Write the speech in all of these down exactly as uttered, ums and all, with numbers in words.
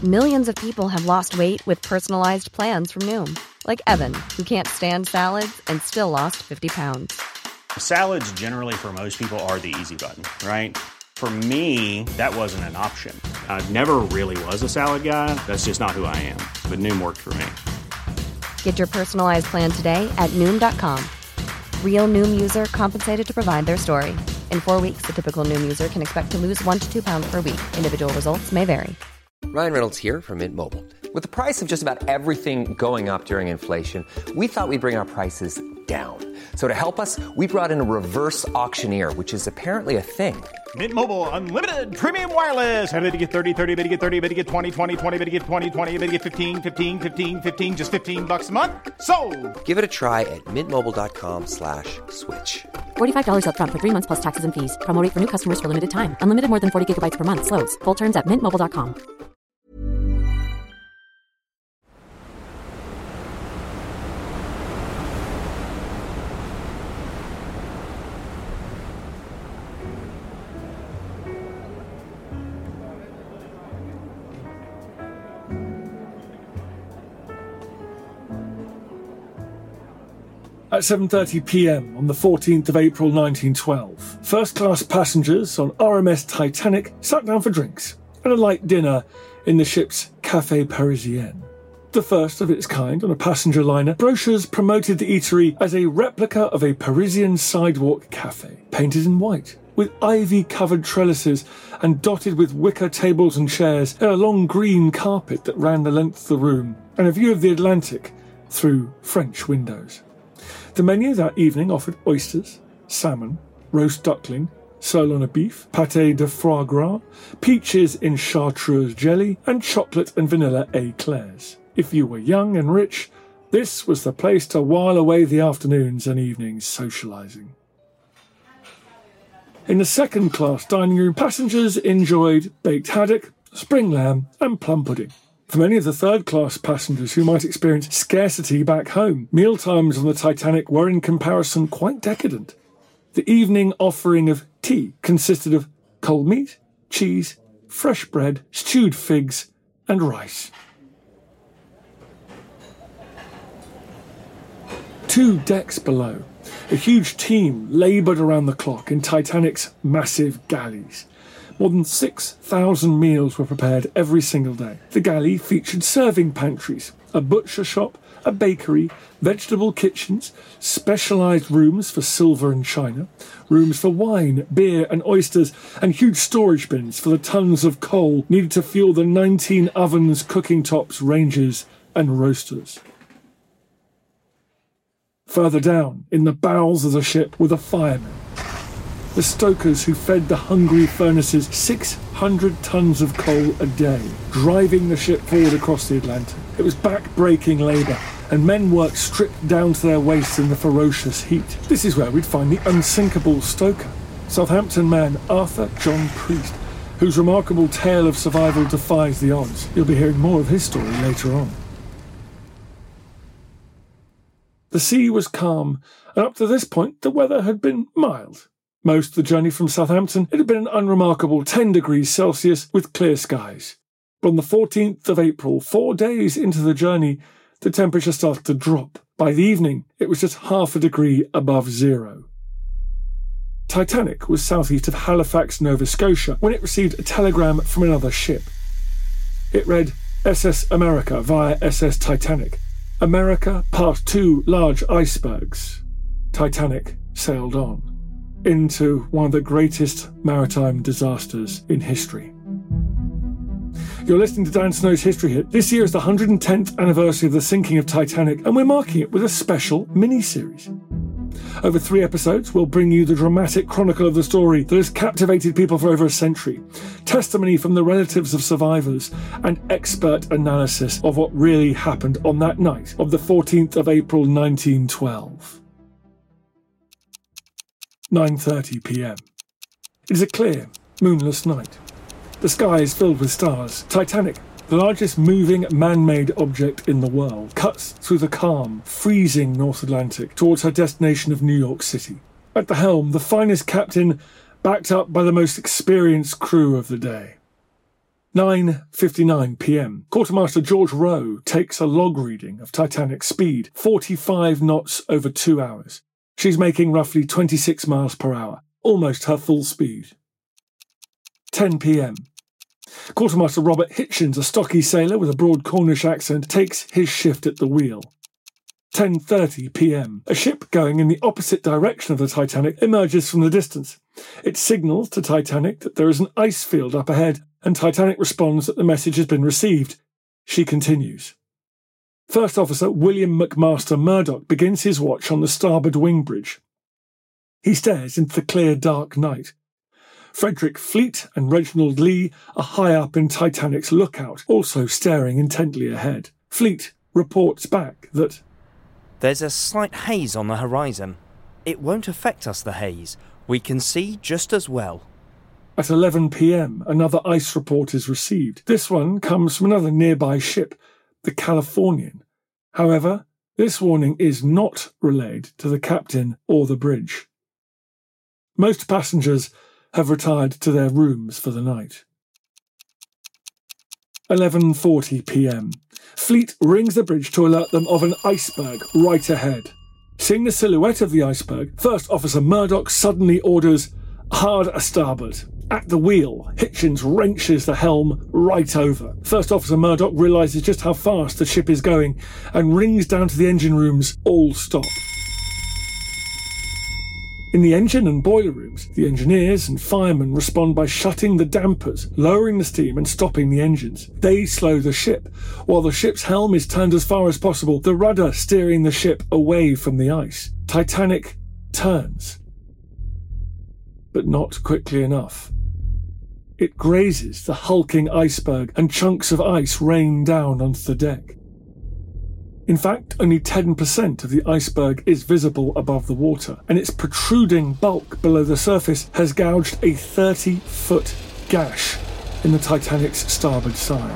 Millions of people have lost weight with personalized plans from Noom. Like Evan, who can't stand salads and still lost fifty pounds. Salads generally for most people are the easy button, right? For me, that wasn't an option. I never really was a salad guy. That's just not who I am. But Noom worked for me. Get your personalized plan today at Noom dot com. Real Noom user compensated to provide their story. In four weeks, the typical Noom user can expect to lose one to two pounds per week. Individual results may vary. Ryan Reynolds here from Mint Mobile. With the price of just about everything going up during inflation, we thought we'd bring our prices down. So to help us, we brought in a reverse auctioneer, which is apparently a thing. Mint Mobile Unlimited Premium Wireless. How to get thirty, thirty, how to get thirty, how to get twenty, twenty, twenty, how to get twenty, twenty, how to get fifteen, fifteen, fifteen, fifteen, just fifteen bucks a month? Sold! Give it a try at mintmobile.com slash switch. forty-five dollars up front for three months plus taxes and fees. Promo rate for new customers for limited time. Unlimited more than forty gigabytes per month. Slows full terms at mint mobile dot com. At seven thirty p m on the fourteenth of April nineteen twelve, first-class passengers on R M S Titanic sat down for drinks and a light dinner in the ship's Café Parisien. The first of its kind on a passenger liner, brochures promoted the eatery as a replica of a Parisian sidewalk cafe, painted in white, with ivy-covered trellises and dotted with wicker tables and chairs and a long green carpet that ran the length of the room, and a view of the Atlantic through French windows. The menu that evening offered oysters, salmon, roast duckling, sirloin of beef, pâté de foie gras, peaches in chartreuse jelly, and chocolate and vanilla éclairs. If you were young and rich, this was the place to while away the afternoons and evenings socialising. In the second-class dining room, passengers enjoyed baked haddock, spring lamb, and plum pudding. For many of the third-class passengers who might experience scarcity back home, mealtimes on the Titanic were in comparison quite decadent. The evening offering of tea consisted of cold meat, cheese, fresh bread, stewed figs, and rice. Two decks below, a huge team laboured around the clock in Titanic's massive galleys. More than six thousand meals were prepared every single day. The galley featured serving pantries, a butcher shop, a bakery, vegetable kitchens, specialised rooms for silver and china, rooms for wine, beer and oysters, and huge storage bins for the tons of coal needed to fuel the nineteen ovens, cooking tops, ranges and roasters. Further down, in the bowels of the ship, were the firemen, the stokers who fed the hungry furnaces six hundred tons of coal a day, driving the ship forward across the Atlantic. It was back-breaking labour, and men worked stripped down to their waists in the ferocious heat. This is where we'd find the unsinkable stoker, Southampton man Arthur John Priest, whose remarkable tale of survival defies the odds. You'll be hearing more of his story later on. The sea was calm, and up to this point the weather had been mild. Most of the journey from Southampton, it had been an unremarkable ten degrees Celsius with clear skies. But on the fourteenth of April, four days into the journey, the temperature started to drop. By the evening, it was just half a degree above zero. Titanic was southeast of Halifax, Nova Scotia, when it received a telegram from another ship. It read, S S America via S S Titanic. America passed two large icebergs. Titanic sailed on into one of the greatest maritime disasters in history. You're listening to Dan Snow's History Hit. This year is the one hundred tenth anniversary of the sinking of Titanic, and we're marking it with a special mini-series. Over three episodes, we'll bring you the dramatic chronicle of the story that has captivated people for over a century, testimony from the relatives of survivors, and expert analysis of what really happened on that night of the fourteenth of April nineteen twelve. nine thirty p m. It is a clear, moonless night. The sky is filled with stars. Titanic, the largest moving man-made object in the world, cuts through the calm, freezing North Atlantic towards her destination of New York City. At the helm, the finest captain, backed up by the most experienced crew of the day. nine fifty-nine p.m. Quartermaster George Rowe takes a log reading of Titanic's speed, forty-five knots over two hours. She's making roughly twenty-six miles per hour, almost her full speed. ten p.m. Quartermaster Robert Hitchens, a stocky sailor with a broad Cornish accent, takes his shift at the wheel. ten thirty p.m. A ship going in the opposite direction of the Titanic emerges from the distance. It signals to Titanic that there is an ice field up ahead, and Titanic responds that the message has been received. She continues. First Officer William McMaster Murdoch begins his watch on the starboard wing bridge. He stares into the clear, dark night. Frederick Fleet and Reginald Lee are high up in Titanic's lookout, also staring intently ahead. Fleet reports back that there's a slight haze on the horizon. It won't affect us, the haze. We can see just as well. At eleven p.m, another ice report is received. This one comes from another nearby ship, the Californian. However, this warning is not relayed to the captain or the bridge. Most passengers have retired to their rooms for the night. eleven forty p.m. Fleet rings the bridge to alert them of an iceberg right ahead. Seeing the silhouette of the iceberg, First Officer Murdoch suddenly orders, "Hard a starboard." At the wheel, Hitchens wrenches the helm right over. First Officer Murdoch realises just how fast the ship is going and rings down to the engine rooms, "All stop." In the engine and boiler rooms, the engineers and firemen respond by shutting the dampers, lowering the steam and stopping the engines. They slow the ship, while the ship's helm is turned as far as possible, the rudder steering the ship away from the ice. Titanic turns. But not quickly enough. It grazes the hulking iceberg and chunks of ice rain down onto the deck. In fact, only ten percent of the iceberg is visible above the water, and its protruding bulk below the surface has gouged a thirty-foot gash in the Titanic's starboard side.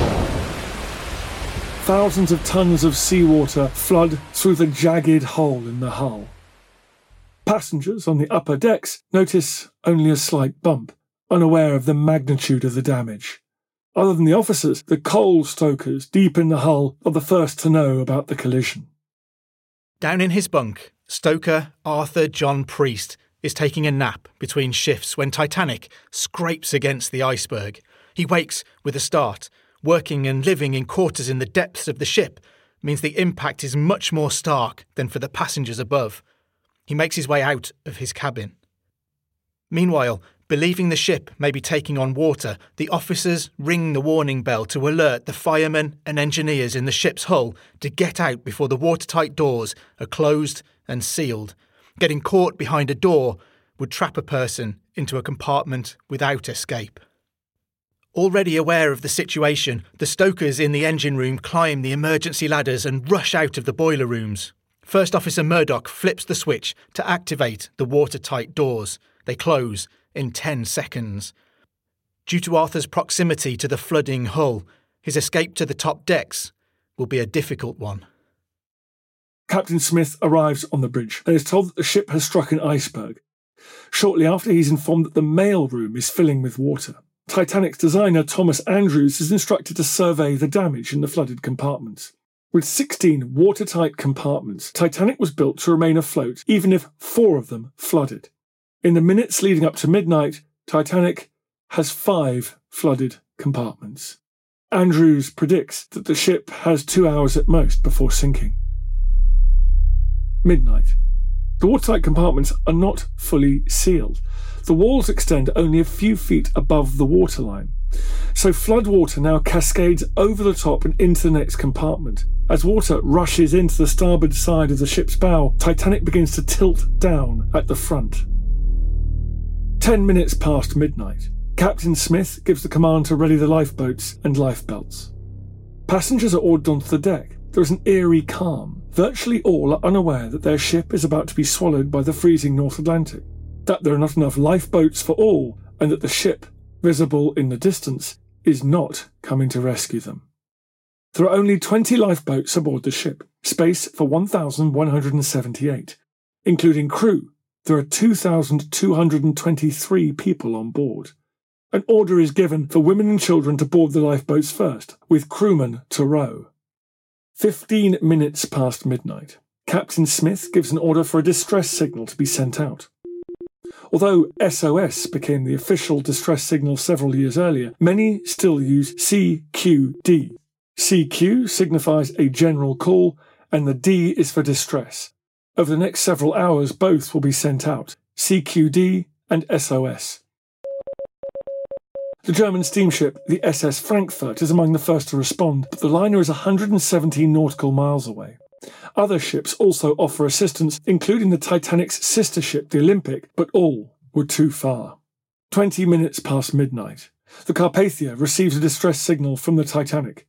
Thousands of tons of seawater flood through the jagged hole in the hull. Passengers on the upper decks notice only a slight bump, unaware of the magnitude of the damage. Other than the officers, the coal stokers deep in the hull are the first to know about the collision. Down in his bunk, stoker Arthur John Priest is taking a nap between shifts when Titanic scrapes against the iceberg. He wakes with a start. Working and living in quarters in the depths of the ship means the impact is much more stark than for the passengers above. He makes his way out of his cabin. Meanwhile, believing the ship may be taking on water, the officers ring the warning bell to alert the firemen and engineers in the ship's hull to get out before the watertight doors are closed and sealed. Getting caught behind a door would trap a person into a compartment without escape. Already aware of the situation, the stokers in the engine room climb the emergency ladders and rush out of the boiler rooms. First Officer Murdoch flips the switch to activate the watertight doors. They close in ten seconds. Due to Arthur's proximity to the flooding hull, his escape to the top decks will be a difficult one. Captain Smith arrives on the bridge and is told that the ship has struck an iceberg. Shortly after, he's informed that the mail room is filling with water. Titanic's designer Thomas Andrews is instructed to survey the damage in the flooded compartments. With sixteen watertight compartments, Titanic was built to remain afloat even if four of them flooded. In the minutes leading up to midnight, Titanic has five flooded compartments. Andrews predicts that the ship has two hours at most before sinking. Midnight. The watertight compartments are not fully sealed. The walls extend only a few feet above the waterline, so floodwater now cascades over the top and into the next compartment. As water rushes into the starboard side of the ship's bow, Titanic begins to tilt down at the front. Ten minutes past midnight, Captain Smith gives the command to ready the lifeboats and lifebelts. Passengers are ordered onto the deck. There is an eerie calm. Virtually all are unaware that their ship is about to be swallowed by the freezing North Atlantic, that there are not enough lifeboats for all, and that the ship, visible in the distance, is not coming to rescue them. There are only twenty lifeboats aboard the ship, space for one thousand one hundred seventy-eight. Including crew, there are two thousand two hundred twenty-three people on board. An order is given for women and children to board the lifeboats first, with crewmen to row. Fifteen minutes past midnight, Captain Smith gives an order for a distress signal to be sent out. Although S O S became the official distress signal several years earlier, many still use C Q D. C Q signifies a general call, and the D is for distress. Over the next several hours, both will be sent out, C Q D and S O S. The German steamship, the S S Frankfurt, is among the first to respond, but the liner is one hundred seventeen nautical miles away. Other ships also offer assistance, including the Titanic's sister ship, the Olympic, but all were too far. Twenty minutes past midnight, the Carpathia receives a distress signal from the Titanic.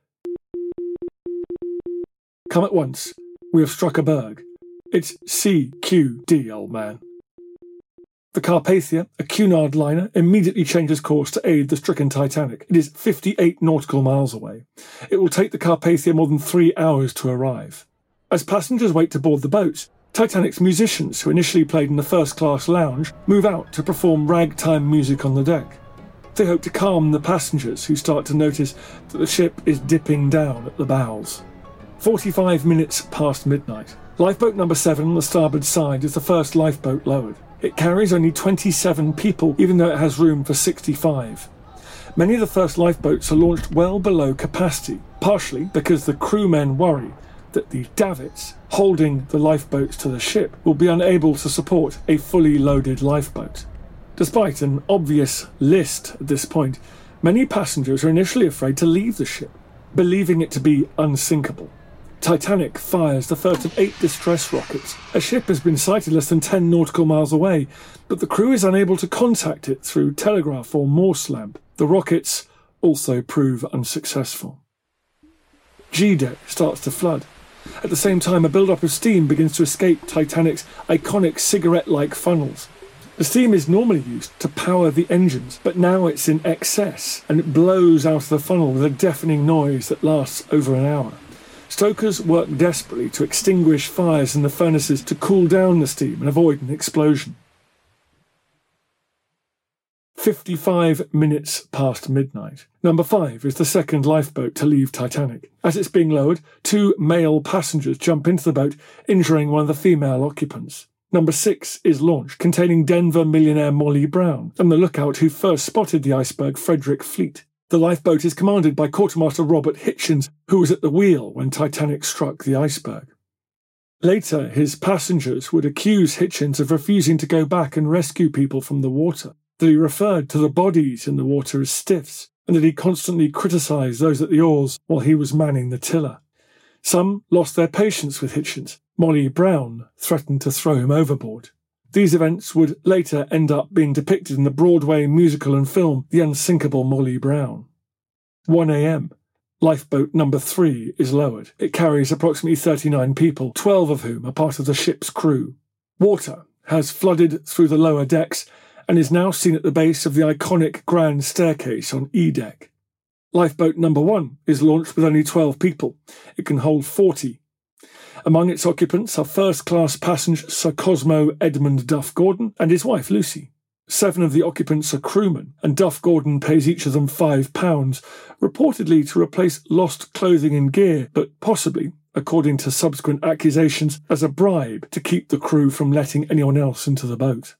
Come at once. We have struck a berg. It's C Q D, old man. The Carpathia, a Cunard liner, immediately changes course to aid the stricken Titanic. It is fifty-eight nautical miles away. It will take the Carpathia more than three hours to arrive. As passengers wait to board the boats, Titanic's musicians, who initially played in the first-class lounge, move out to perform ragtime music on the deck. They hope to calm the passengers, who start to notice that the ship is dipping down at the bows. Forty-five minutes past midnight. Lifeboat number seven on the starboard side is the first lifeboat lowered. It carries only twenty-seven people, even though it has room for sixty-five. Many of the first lifeboats are launched well below capacity, partially because the crewmen worry that the davits holding the lifeboats to the ship will be unable to support a fully loaded lifeboat. Despite an obvious list at this point, many passengers are initially afraid to leave the ship, believing it to be unsinkable. Titanic fires the first of eight distress rockets. A ship has been sighted less than ten nautical miles away, but the crew is unable to contact it through telegraph or Morse lamp. The rockets also prove unsuccessful. G-deck starts to flood. At the same time, a build-up of steam begins to escape Titanic's iconic cigarette-like funnels. The steam is normally used to power the engines, but now it's in excess, and it blows out of the funnel with a deafening noise that lasts over an hour. Stokers work desperately to extinguish fires in the furnaces to cool down the steam and avoid an explosion. fifty-five minutes past midnight. Number five is the second lifeboat to leave Titanic. As it's being lowered, two male passengers jump into the boat, injuring one of the female occupants. Number six is launched, containing Denver millionaire Molly Brown and the lookout who first spotted the iceberg, Frederick Fleet. The lifeboat is commanded by Quartermaster Robert Hitchens, who was at the wheel when Titanic struck the iceberg. Later, his passengers would accuse Hitchens of refusing to go back and rescue people from the water, that he referred to the bodies in the water as stiffs, and that he constantly criticised those at the oars while he was manning the tiller. Some lost their patience with Hitchens. Molly Brown threatened to throw him overboard. These events would later end up being depicted in the Broadway musical and film The Unsinkable Molly Brown. one a.m. Lifeboat number three is lowered. It carries approximately thirty-nine people, twelve of whom are part of the ship's crew. Water has flooded through the lower decks and is now seen at the base of the iconic grand staircase on E-deck. Lifeboat number one is launched with only twelve people. It can hold forty. Among its occupants are first-class passenger Sir Cosmo Edmund Duff Gordon and his wife Lucy. Seven of the occupants are crewmen, and Duff Gordon pays each of them five pounds, reportedly to replace lost clothing and gear, but possibly, according to subsequent accusations, as a bribe to keep the crew from letting anyone else into the boat.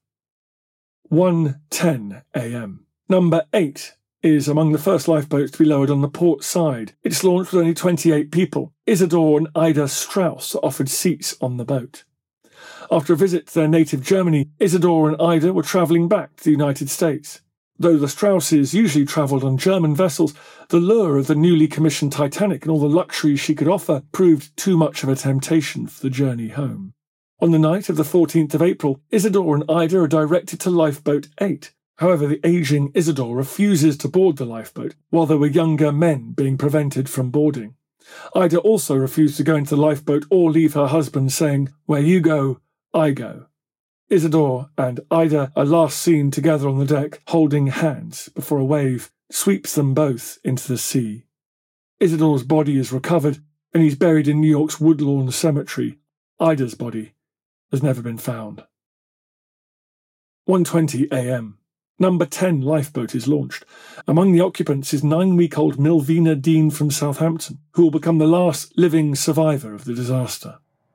one ten a.m. Number eight is among the first lifeboats to be lowered on the port side. It's launched with only twenty-eight people. Isidore and Ida Strauss are offered seats on the boat. After a visit to their native Germany, Isidore and Ida were travelling back to the United States. Though the Strausses usually travelled on German vessels, the lure of the newly commissioned Titanic and all the luxuries she could offer proved too much of a temptation for the journey home. On the night of the fourteenth of April, Isidore and Ida are directed to Lifeboat eight. However, the ageing Isidore refuses to board the lifeboat, while there were younger men being prevented from boarding. Ida also refused to go into the lifeboat or leave her husband, saying, "Where you go, I go." Isidore and Ida are last seen together on the deck, holding hands, before a wave sweeps them both into the sea. Isidore's body is recovered, and he's buried in New York's Woodlawn Cemetery. Ida's body has never been found. one twenty a.m. Number ten lifeboat is launched. Among the occupants is nine-week-old Milvina Dean from Southampton, who will become the last living survivor of the disaster.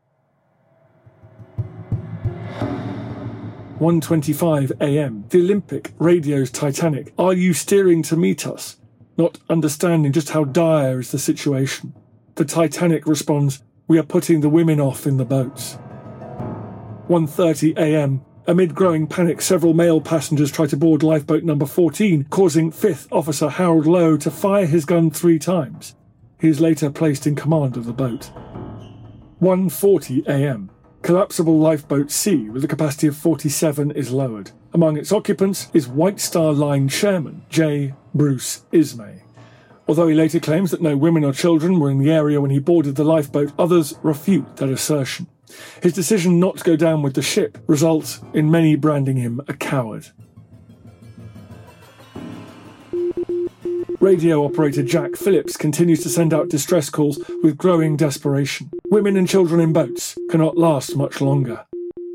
one twenty-five a m. The Olympic radios Titanic. Are you steering to meet us? Not understanding just how dire is the situation. The Titanic responds, we are putting the women off in the boats. one thirty a m. Amid growing panic, several male passengers try to board lifeboat number fourteen, causing fifth Officer Harold Lowe to fire his gun three times. He is later placed in command of the boat. one forty a m. Collapsible lifeboat C, with a capacity of forty-seven, is lowered. Among its occupants is White Star Line chairman J. Bruce Ismay. Although he later claims that no women or children were in the area when he boarded the lifeboat, others refute that assertion. His decision not to go down with the ship results in many branding him a coward. Radio operator Jack Phillips continues to send out distress calls with growing desperation. Women and children in boats cannot last much longer.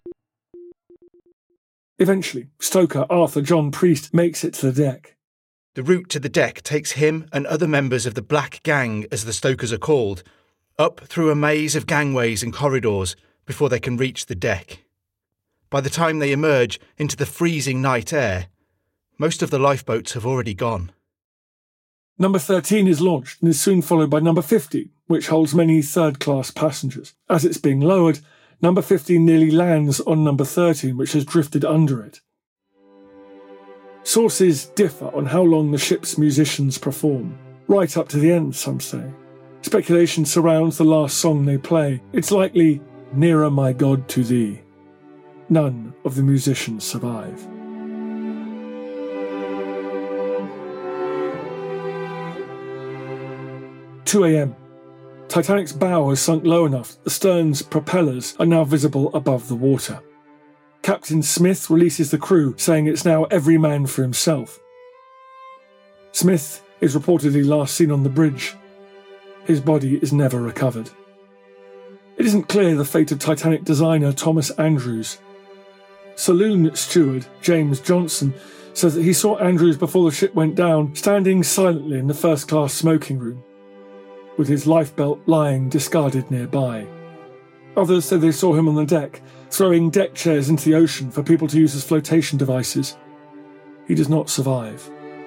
Eventually, stoker Arthur John Priest makes it to the deck. The route to the deck takes him and other members of the Black Gang, as the stokers are called, up through a maze of gangways and corridors before they can reach the deck. By the time they emerge into the freezing night air, most of the lifeboats have already gone. Number thirteen is launched and is soon followed by number fifty, which holds many third-class passengers. As it's being lowered, number fifteen nearly lands on number thirteen, which has drifted under it. Sources differ on how long the ship's musicians perform. Right up to the end, some say. Speculation surrounds the last song they play. It's likely, Nearer My God to Thee. None of the musicians survive. two a m. Titanic's bow has sunk low enough that the stern's propellers are now visible above the water. Captain Smith releases the crew, saying it's now every man for himself. Smith is reportedly last seen on the bridge. His body is never recovered. It isn't clear the fate of Titanic designer Thomas Andrews. Saloon steward James Johnson says that he saw Andrews before the ship went down, standing silently in the first-class smoking room, with his lifebelt lying discarded nearby. Others say they saw him on the deck, throwing deck chairs into the ocean for people to use as flotation devices. He does not survive.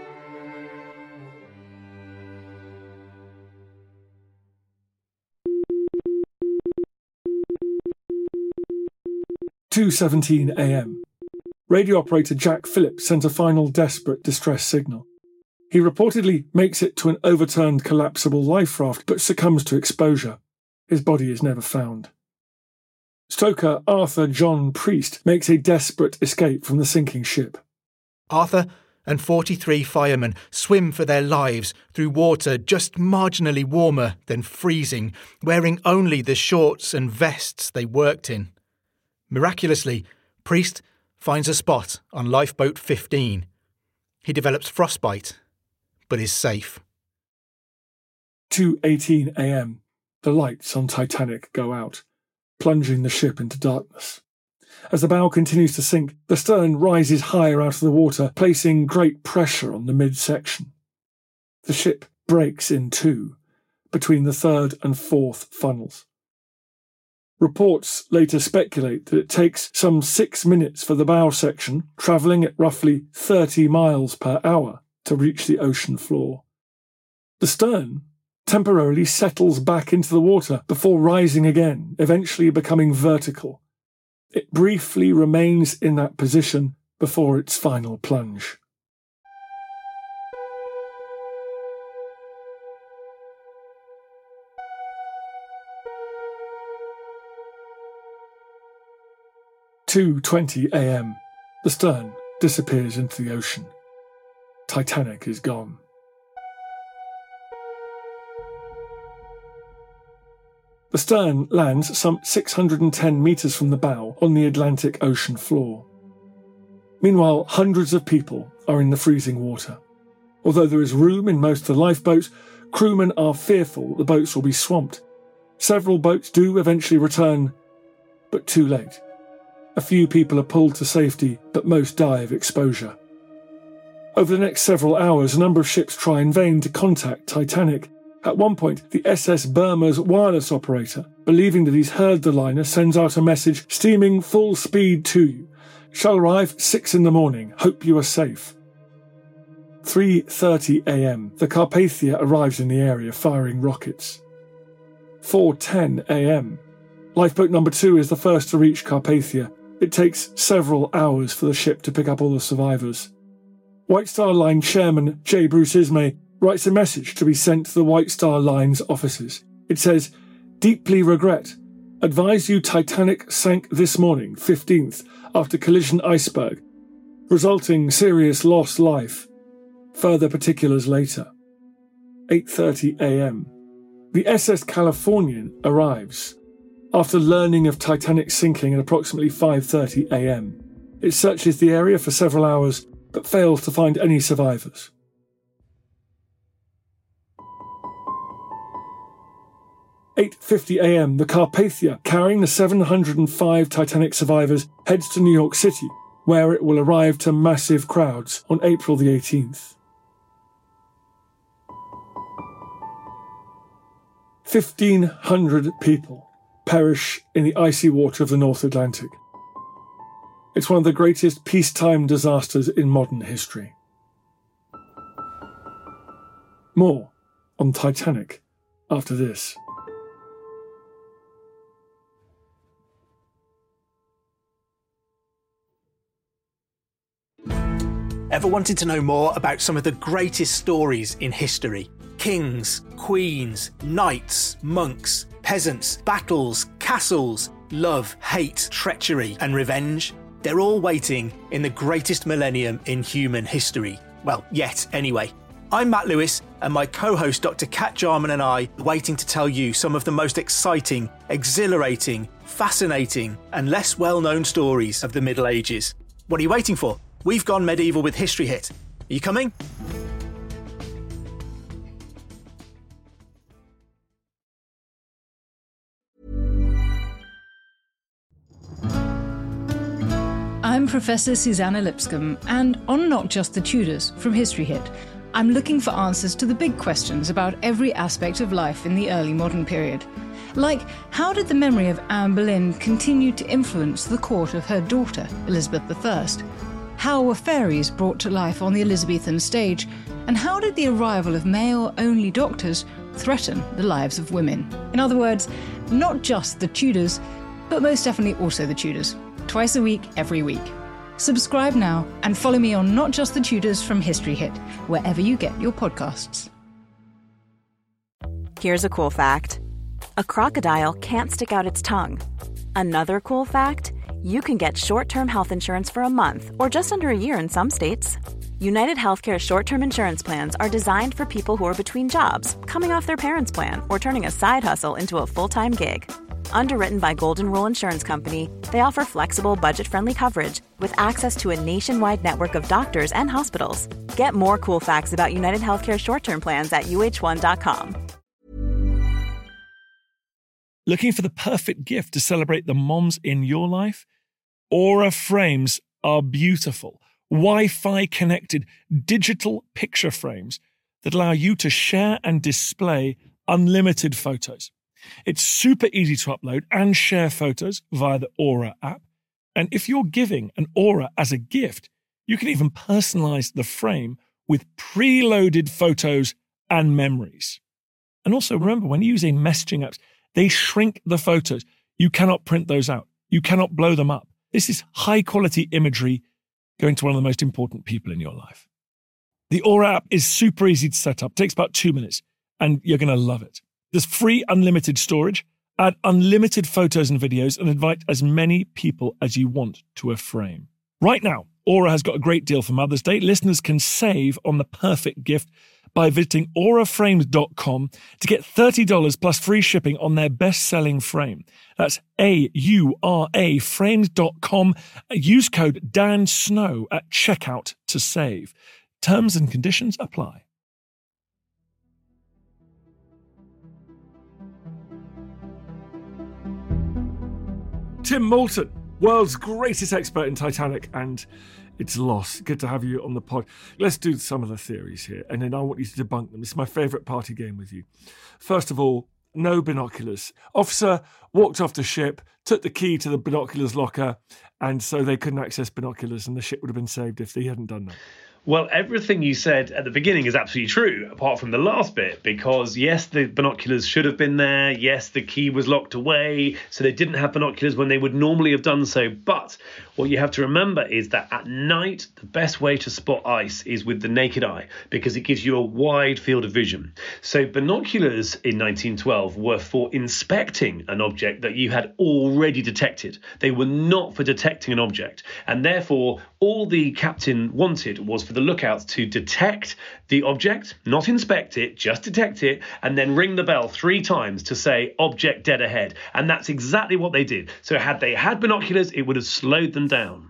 two seventeen a m. Radio operator Jack Phillips sent a final desperate distress signal. He reportedly makes it to an overturned collapsible life raft but succumbs to exposure. His body is never found. Stoker Arthur John Priest makes a desperate escape from the sinking ship. Arthur and forty-three firemen swim for their lives through water just marginally warmer than freezing, wearing only the shorts and vests they worked in. Miraculously, Priest finds a spot on lifeboat fifteen. He develops frostbite, but is safe. two eighteen a m. The lights on Titanic go out, plunging the ship into darkness. As the bow continues to sink, the stern rises higher out of the water, placing great pressure on the midsection. The ship breaks in two, between the third and fourth funnels. Reports later speculate that it takes some six minutes for the bow section, travelling at roughly thirty miles per hour, to reach the ocean floor. The stern temporarily settles back into the water before rising again, eventually becoming vertical. It briefly remains in that position before its final plunge. two twenty a m. The stern disappears into the ocean. Titanic is gone. The stern lands some six hundred ten metres from the bow on the Atlantic Ocean floor. Meanwhile, hundreds of people are in the freezing water. Although there is room in most of the lifeboats, crewmen are fearful that the boats will be swamped. Several boats do eventually return, but too late. A few people are pulled to safety, but most die of exposure. Over the next several hours, a number of ships try in vain to contact Titanic. At one point, the S S Burma's wireless operator, believing that he's heard the liner, sends out a message steaming full speed to you. Shall arrive six in the morning. Hope you are safe. three thirty a.m. The Carpathia arrives in the area, firing rockets. four ten a.m. Lifeboat number two is the first to reach Carpathia. It takes several hours for the ship to pick up all the survivors. White Star Line chairman J. Bruce Ismay writes a message to be sent to the White Star Line's offices. It says, "Deeply regret. Advise you Titanic sank this morning, fifteenth, after collision iceberg, resulting serious lost life. Further particulars later." eight thirty a.m. The S S Californian arrives. After learning of Titanic sinking at approximately five thirty a.m. It searches the area for several hours, but fails to find any survivors. eight fifty a.m. The Carpathia, carrying the seven hundred five Titanic survivors, heads to New York City, where it will arrive to massive crowds on April the eighteenth. fifteen hundred people perish in the icy water of the North Atlantic. It's one of the greatest peacetime disasters in modern history. More on Titanic after this. Ever wanted to know more about some of the greatest stories in history? Kings, queens, knights, monks, peasants, battles, castles, love, hate, treachery, and revenge? They're all waiting in the greatest millennium in human history. Well, yet anyway. I'm Matt Lewis, and my co-host Doctor Kat Jarman and I are waiting to tell you some of the most exciting, exhilarating, fascinating, and less well-known stories of the Middle Ages. What are you waiting for? We've gone medieval with History Hit. Are you coming? I'm Professor Susanna Lipscomb, and on Not Just the Tudors from History Hit, I'm looking for answers to the big questions about every aspect of life in the early modern period. Like, how did the memory of Anne Boleyn continue to influence the court of her daughter, Elizabeth the First? How were fairies brought to life on the Elizabethan stage? And how did the arrival of male-only doctors threaten the lives of women? In other words, not just the Tudors, but most definitely also the Tudors. Twice a week, every week. Subscribe now and follow me on Not Just the Tudors from History Hit, wherever you get your podcasts. Here's a cool fact. A crocodile can't stick out its tongue. Another cool fact, you can get short-term health insurance for a month or just under a year in some states. United Healthcare short-term insurance plans are designed for people who are between jobs, coming off their parents' plan, or turning a side hustle into a full-time gig. Underwritten by Golden Rule Insurance Company, they offer flexible, budget-friendly coverage with access to a nationwide network of doctors and hospitals. Get more cool facts about United Healthcare short-term plans at U H one dot com. Looking for the perfect gift to celebrate the moms in your life? Aura frames are beautiful, Wi-Fi connected digital picture frames that allow you to share and display unlimited photos. It's super easy to upload and share photos via the Aura app. And if you're giving an Aura as a gift, you can even personalize the frame with preloaded photos and memories. And also remember, when using messaging apps, they shrink the photos. You cannot print those out. You cannot blow them up. This is high quality imagery going to one of the most important people in your life. The Aura app is super easy to set up. It takes about two minutes and you're going to love it. There's free unlimited storage, add unlimited photos and videos, and invite as many people as you want to a frame. Right now, Aura has got a great deal for Mother's Day. Listeners can save on the perfect gift by visiting aura frames dot com to get thirty dollars plus free shipping on their best-selling frame. That's A U R A frames dot com. Use code Dan Snow at checkout to save. Terms and conditions apply. Tim Moulton, world's greatest expert in Titanic, and its loss. Good to have you on the pod. Let's do some of the theories here, and then I want you to debunk them. It's my favourite party game with you. First of all, no binoculars. Officer walked off the ship, took the key to the binoculars locker, and so they couldn't access binoculars, and the ship would have been saved if they hadn't done that. Well, everything you said at the beginning is absolutely true, apart from the last bit, because yes, the binoculars should have been there. Yes, the key was locked away, so they didn't have binoculars when they would normally have done so. But what you have to remember is that at night, the best way to spot ice is with the naked eye, because it gives you a wide field of vision. So binoculars in nineteen twelve were for inspecting an object that you had already detected. They were not for detecting an object. And therefore, all the captain wanted was for the lookouts to detect the object, not inspect it, just detect it, and then ring the bell three times to say object dead ahead. And that's exactly what they did. So had they had binoculars, it would have slowed them down.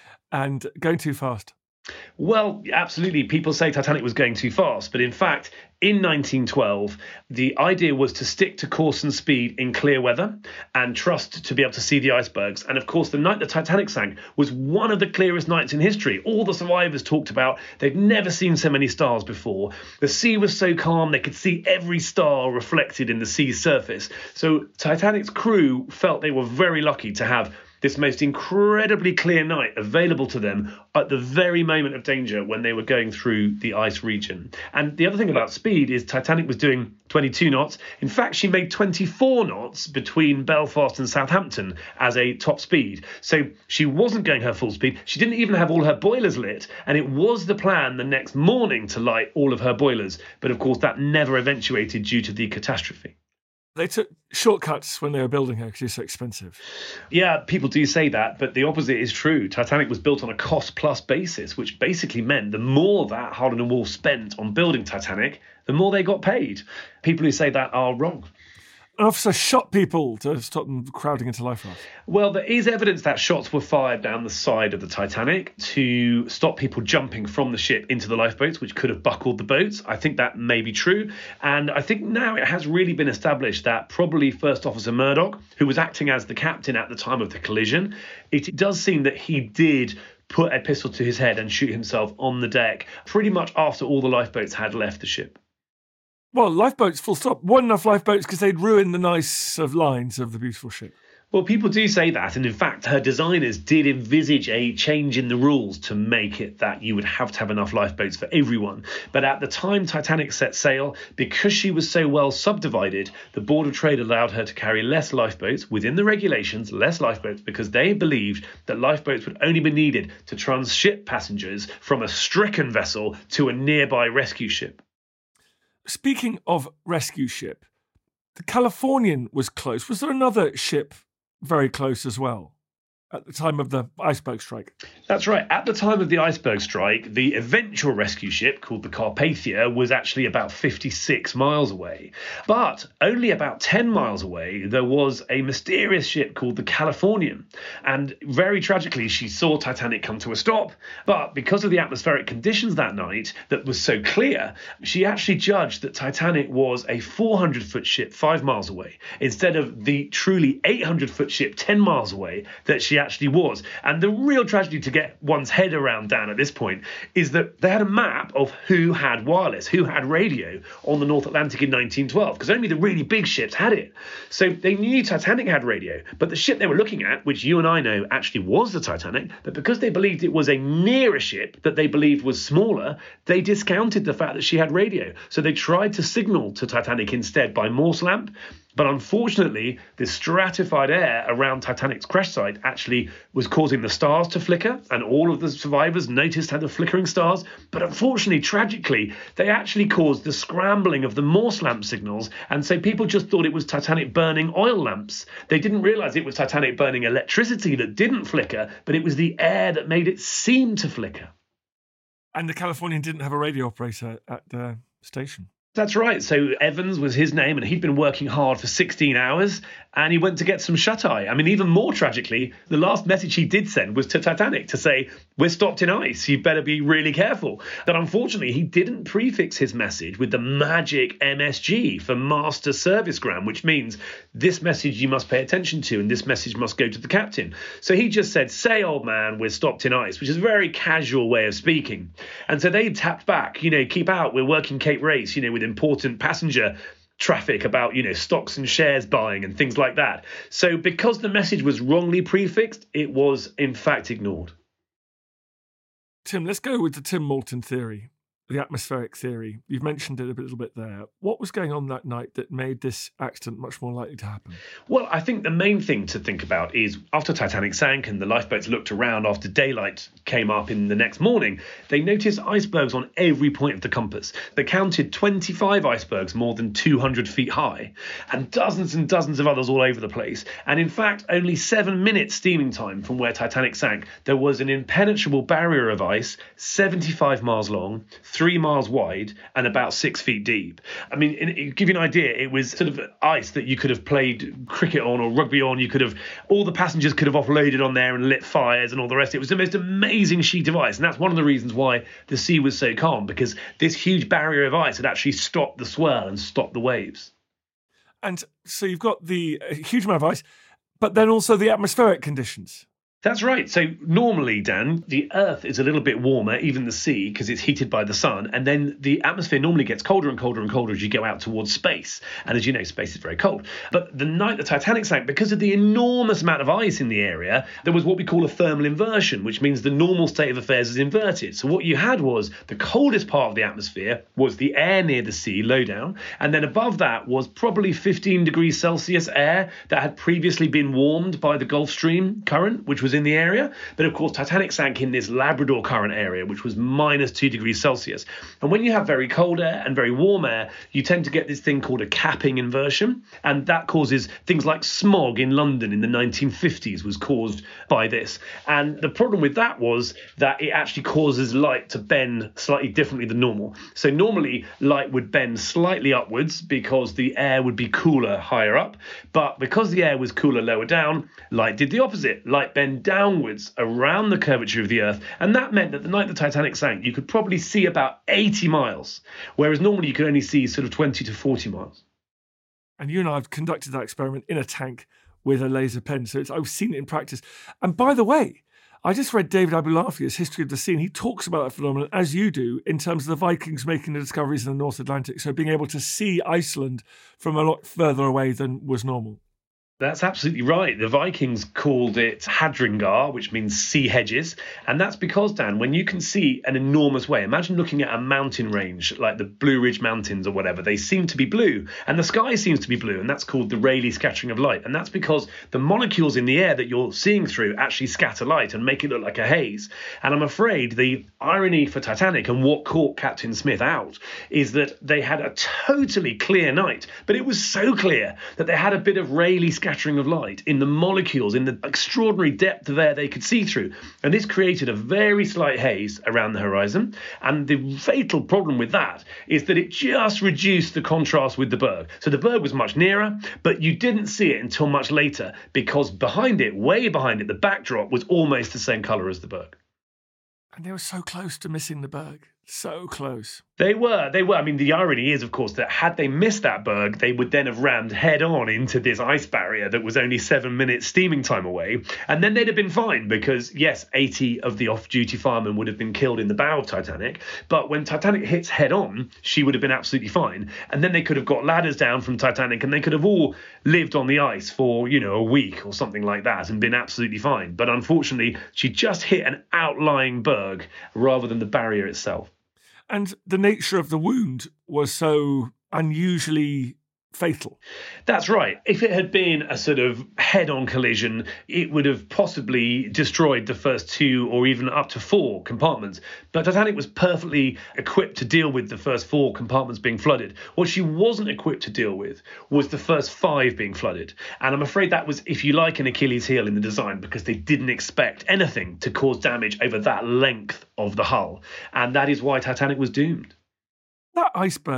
And going too fast. Well, absolutely. People say Titanic was going too fast. But in fact, in nineteen twelve, the idea was to stick to course and speed in clear weather and trust to be able to see the icebergs. And of course, the night the Titanic sank was one of the clearest nights in history. All the survivors talked about they'd never seen so many stars before. The sea was so calm, they could see every star reflected in the sea's surface. So Titanic's crew felt they were very lucky to have this most incredibly clear night available to them at the very moment of danger when they were going through the ice region. And the other thing about speed is Titanic was doing twenty-two knots. In fact, she made twenty-four knots between Belfast and Southampton as a top speed. So she wasn't going her full speed. She didn't even have all her boilers lit. And it was the plan the next morning to light all of her boilers. But of course, that never eventuated due to the catastrophe. They took shortcuts when they were building her because it's so expensive. Yeah, people do say that, but the opposite is true. Titanic was built on a cost-plus basis, which basically meant the more that Harland and Wolff spent on building Titanic, the more they got paid. People who say that are wrong. An officer shot people to stop them crowding into life rafts. Well, there is evidence that shots were fired down the side of the Titanic to stop people jumping from the ship into the lifeboats, which could have buckled the boats. I think that may be true. And I think now it has really been established that probably First Officer Murdoch, who was acting as the captain at the time of the collision, it does seem that he did put a pistol to his head and shoot himself on the deck pretty much after all the lifeboats had left the ship. Well, lifeboats, full stop. Weren't enough lifeboats because they'd ruin the nice sort of lines of the beautiful ship. Well, people do say that. And in fact, her designers did envisage a change in the rules to make it that you would have to have enough lifeboats for everyone. But at the time Titanic set sail, because she was so well subdivided, the Board of Trade allowed her to carry less lifeboats within the regulations, less lifeboats, because they believed that lifeboats would only be needed to transship passengers from a stricken vessel to a nearby rescue ship. Speaking of rescue ship, the Californian was close. Was there another ship very close as well at the time of the iceberg strike? That's right. At the time of the iceberg strike, the eventual rescue ship called the Carpathia was actually about fifty-six miles away. But only about ten miles away, there was a mysterious ship called the Californian. And very tragically, she saw Titanic come to a stop. But because of the atmospheric conditions that night that was so clear, she actually judged that Titanic was a four hundred foot ship five miles away, instead of the truly eight hundred foot ship ten miles away that she actually was. And the real tragedy to get one's head around, Dan, at this point is that they had a map of who had wireless, who had radio on the North Atlantic in nineteen twelve, because only the really big ships had it. So they knew Titanic had radio, but the ship they were looking at, which you and I know actually was the Titanic, but because they believed it was a nearer ship that they believed was smaller, they discounted the fact that she had radio. So they tried to signal to Titanic instead by Morse lamp. But unfortunately, the stratified air around Titanic's crash site actually was causing the stars to flicker, and all of the survivors noticed had the flickering stars. But unfortunately, tragically, they actually caused the scrambling of the Morse lamp signals, and so people just thought it was Titanic burning oil lamps. They didn't realise it was Titanic burning electricity that didn't flicker, but it was the air that made it seem to flicker. And the Californian didn't have a radio operator at the station. That's right. So Evans was his name, and he'd been working hard for sixteen hours, and he went to get some shut-eye. I mean, even more tragically, the last message he did send was to Titanic to say, we're stopped in ice, you better be really careful. But unfortunately, he didn't prefix his message with the magic M S G for Master Servicegram, which means this message you must pay attention to, and this message must go to the captain. So he just said, say, old man, we're stopped in ice, which is a very casual way of speaking. And so they tapped back, you know, keep out, we're working Cape Race, you know, with important passenger traffic about, you know, stocks and shares buying and things like that. So because the message was wrongly prefixed, it was in fact ignored. Tim, let's go with the Tim Moulton theory, the atmospheric theory. You've mentioned it a little bit there. What was going on that night that made this accident much more likely to happen? Well, I think the main thing to think about is after Titanic sank and the lifeboats looked around after daylight came up in the next morning, they noticed icebergs on every point of the compass. They counted twenty-five icebergs more than two hundred feet high and dozens and dozens of others all over the place. And in fact, only seven minutes steaming time from where Titanic sank, there was an impenetrable barrier of ice, seventy-five miles long, three miles wide and about six feet deep. I mean, in, in, give you an idea, it was sort of ice that you could have played cricket on or rugby on. You could have, all the passengers could have offloaded on there and lit fires and all the rest. It was the most amazing sheet of ice. And that's one of the reasons why the sea was so calm, because this huge barrier of ice had actually stopped the swell and stopped the waves. And so you've got the uh, huge amount of ice, but then also the atmospheric conditions. That's right. So normally, Dan, the Earth is a little bit warmer, even the sea, because it's heated by the sun. And then the atmosphere normally gets colder and colder and colder as you go out towards space. And as you know, space is very cold. But the night the Titanic sank, because of the enormous amount of ice in the area, there was what we call a thermal inversion, which means the normal state of affairs is inverted. So what you had was the coldest part of the atmosphere was the air near the sea, low down. And then above that was probably fifteen degrees Celsius air that had previously been warmed by the Gulf Stream current, which was in the area. But of course, Titanic sank in this Labrador current area, which was minus two degrees Celsius. And when you have very cold air and very warm air, you tend to get this thing called a capping inversion. And that causes things like smog in London in the nineteen fifties was caused by this. And the problem with that was that it actually causes light to bend slightly differently than normal. So normally light would bend slightly upwards because the air would be cooler higher up. But because the air was cooler lower down, light did the opposite. Light bent downwards around the curvature of the Earth. And that meant that the night the Titanic sank, you could probably see about eighty miles, whereas normally you could only see sort of twenty to forty miles. And you and I have conducted that experiment in a tank with a laser pen, so it's, I've seen it in practice. And by the way, I just read David Abulafia's History of the Sea, and he talks about that phenomenon, as you do, in terms of the Vikings making the discoveries in the North Atlantic, so being able to see Iceland from a lot further away than was normal. That's absolutely right. The Vikings called it Hadringar, which means sea hedges. And that's because, Dan, when you can see an enormous way, imagine looking at a mountain range like the Blue Ridge Mountains or whatever, they seem to be blue and the sky seems to be blue. And that's called the Rayleigh scattering of light. And that's because the molecules in the air that you're seeing through actually scatter light and make it look like a haze. And I'm afraid the irony for Titanic and what caught Captain Smith out is that they had a totally clear night, but it was so clear that they had a bit of Rayleigh scattering of light in the molecules, in the extraordinary depth of air they could see through. And this created a very slight haze around the horizon. And the fatal problem with that is that it just reduced the contrast with the berg. So the berg was much nearer, but you didn't see it until much later because behind it, way behind it, the backdrop was almost the same colour as the berg. And they were so close to missing the berg. So close. They were, they were. I mean, the irony is, of course, that had they missed that berg, they would then have rammed head on into this ice barrier that was only seven minutes steaming time away. And then they'd have been fine because, yes, eighty of the off-duty firemen would have been killed in the bow of Titanic. But when Titanic hits head on, she would have been absolutely fine. And then they could have got ladders down from Titanic and they could have all lived on the ice for, you know, a week or something like that and been absolutely fine. But unfortunately, she just hit an outlying berg rather than the barrier itself. And the nature of the wound was so unusually fatal. That's right. If it had been a sort of head-on collision, it would have possibly destroyed the first two or even up to four compartments. But Titanic was perfectly equipped to deal with the first four compartments being flooded. What she wasn't equipped to deal with was the first five being flooded. And I'm afraid that was, if you like, an Achilles heel in the design because they didn't expect anything to cause damage over that length of the hull. And that is why Titanic was doomed. That iceberg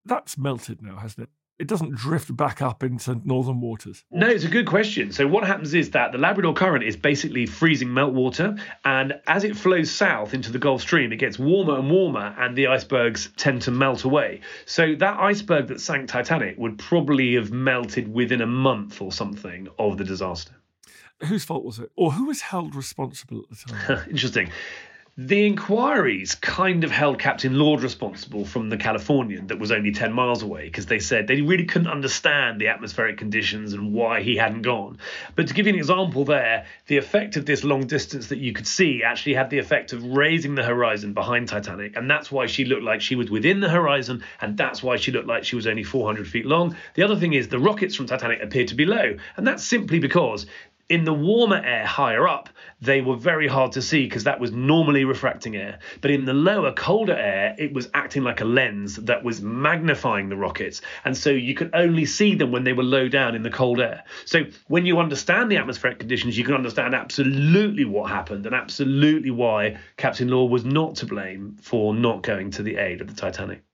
That's melted now, hasn't it? It doesn't drift back up into northern waters. No, it's a good question. So what happens is that the Labrador Current is basically freezing meltwater, and as it flows south into the Gulf Stream, it gets warmer and warmer, and the icebergs tend to melt away. So that iceberg that sank Titanic would probably have melted within a month or something of the disaster. Whose fault was it? Or who was held responsible at the time? Interesting. The inquiries kind of held Captain Lord responsible from the Californian that was only ten miles away, because they said they really couldn't understand the atmospheric conditions and why he hadn't gone. But to give you an example there, the effect of this long distance that you could see actually had the effect of raising the horizon behind Titanic, and that's why she looked like she was within the horizon, and that's why she looked like she was only four hundred feet long. The other thing is the rockets from Titanic appeared to be low, and that's simply because in the warmer air higher up, they were very hard to see because that was normally refracting air. But in the lower, colder air, it was acting like a lens that was magnifying the rockets. And so you could only see them when they were low down in the cold air. So when you understand the atmospheric conditions, you can understand absolutely what happened and absolutely why Captain Law was not to blame for not going to the aid of the Titanic.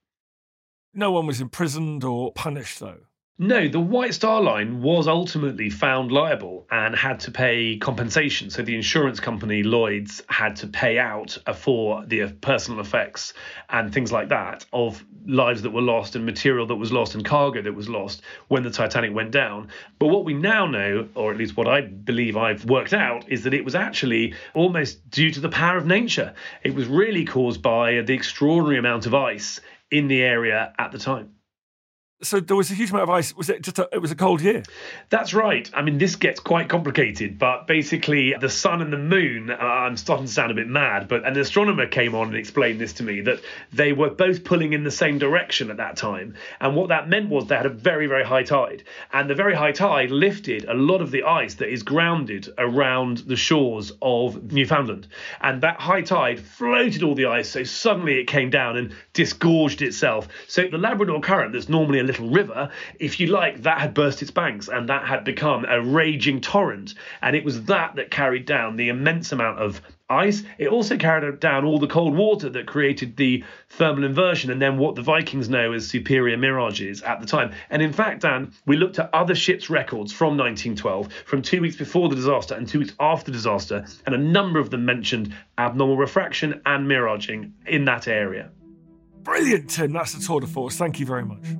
No one was imprisoned or punished, though. No, the White Star Line was ultimately found liable and had to pay compensation. So the insurance company, Lloyd's, had to pay out for the personal effects and things like that of lives that were lost and material that was lost and cargo that was lost when the Titanic went down. But what we now know, or at least what I believe I've worked out, is that it was actually almost due to the power of nature. It was really caused by the extraordinary amount of ice in the area at the time. So there was a huge amount of ice. Was it just a, it was a cold year? That's right. I mean, this gets quite complicated, but basically the sun and the moon, uh, I'm starting to sound a bit mad, but an astronomer came on and explained this to me, that they were both pulling in the same direction at that time. And what that meant was they had a very, very high tide. And the very high tide lifted a lot of the ice that is grounded around the shores of Newfoundland. And that high tide floated all the ice, so suddenly it came down and disgorged itself. So the Labrador Current, that's normally a little river, if you like, that had burst its banks and that had become a raging torrent, and it was that that carried down the immense amount of ice. It also carried down all the cold water that created the thermal inversion and then what the Vikings know as superior mirages at the time. And in fact, Dan, we looked at other ships' records from nineteen twelve, from two weeks before the disaster and two weeks after the disaster, and a number of them mentioned abnormal refraction and miraging in that area. Brilliant, Tim. That's the tour de force. Thank you very much.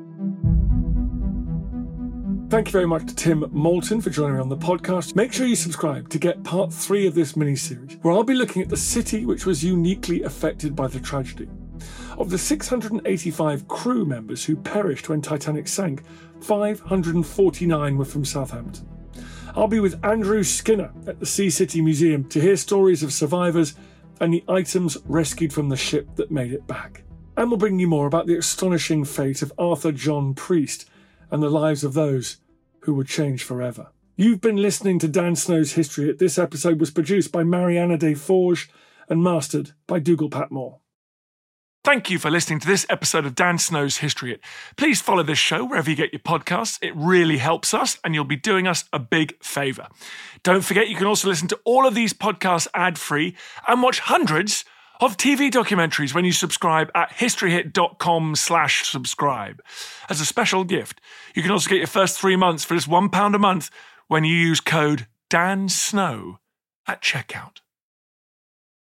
Thank you very much to Tim Moulton for joining me on the podcast. Make sure you subscribe to get part three of this mini-series, where I'll be looking at the city which was uniquely affected by the tragedy. Of the six hundred eighty-five crew members who perished when Titanic sank, five hundred forty-nine were from Southampton. I'll be with Andrew Skinner at the Sea City Museum to hear stories of survivors and the items rescued from the ship that made it back. And we'll bring you more about the astonishing fate of Arthur John Priest and the lives of those who would change forever. You've been listening to Dan Snow's History Hit. This episode was produced by Mariana de Forge and mastered by Dougal Patmore. Thank you for listening to this episode of Dan Snow's History Hit. Please follow this show wherever you get your podcasts. It really helps us, and you'll be doing us a big favour. Don't forget, you can also listen to all of these podcasts ad-free and watch hundreds of T V documentaries when you subscribe at historyhit.com slash subscribe. As a special gift, you can also get your first three months for just one pound a month when you use code DANSNOW at checkout.